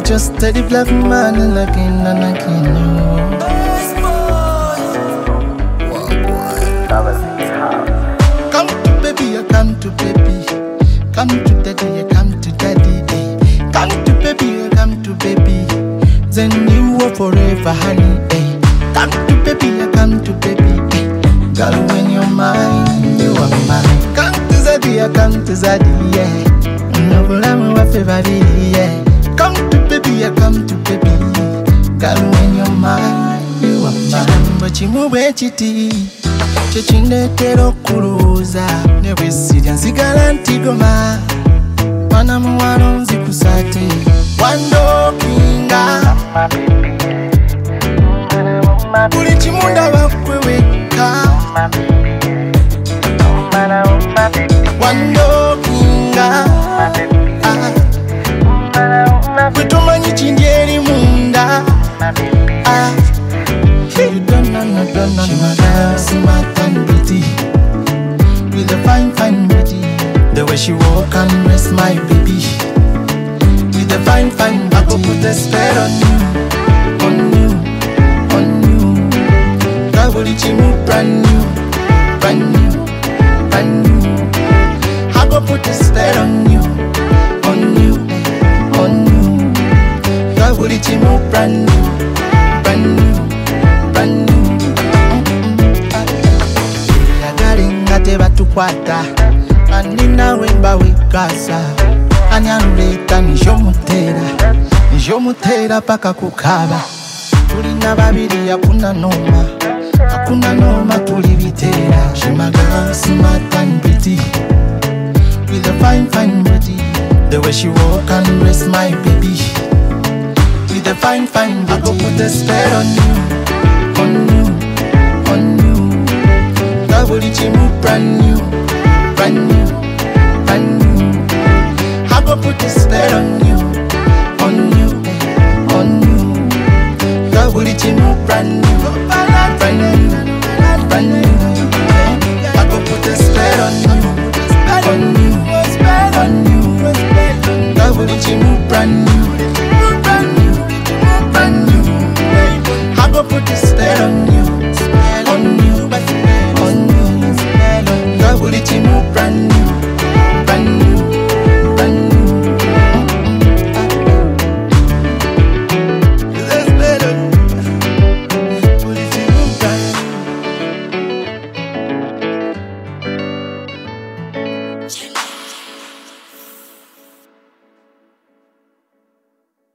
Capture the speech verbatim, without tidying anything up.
just steady black man and again and again. Come to baby, I come to baby. Come to daddy, I come to daddy. Eh. Come to baby, I come to baby. Then you are forever, honey. Eh. Come to baby, I come to baby. Eh. Girl, when you're mine, you are mine. Come to Zaddy, I come to Zaddy, yeah. No problem with everybody, yeah. Come to baby, I come to baby. Girl, when you're mine, you are mine. But you move it, chitty. Chechinde tero kuruza. Never see the Zigalanti goma. Mana muwano nzikusate. Wando kinga. Kuli chimunda wakweweka. Wando kinga. Kutumanyi chindieri munda. You don't know, no, don't know. She my girl, smart and pretty, with a fine, fine body. The way she walk and rest my baby, with a fine, fine body. I go put a spell on you, on you, on you. Kavuli chimu brand new, brand new, brand new. I go put a spell on you, on you, on you. Kavuli chimu brand new, brand new. Yagaringa batukwata anina wemba wikasa anyaluleta nijomutera nijomutera paka kukaba tulina babiri yakuna noma akuna noma tulibitera. She my girl, smart and pretty, with a fine fine body. The way she walk and rest my baby, with a fine fine body. I go put a spell on you, on you, on you. Kavuli chimu brand new, brand new, brand new. I go put a spell on you.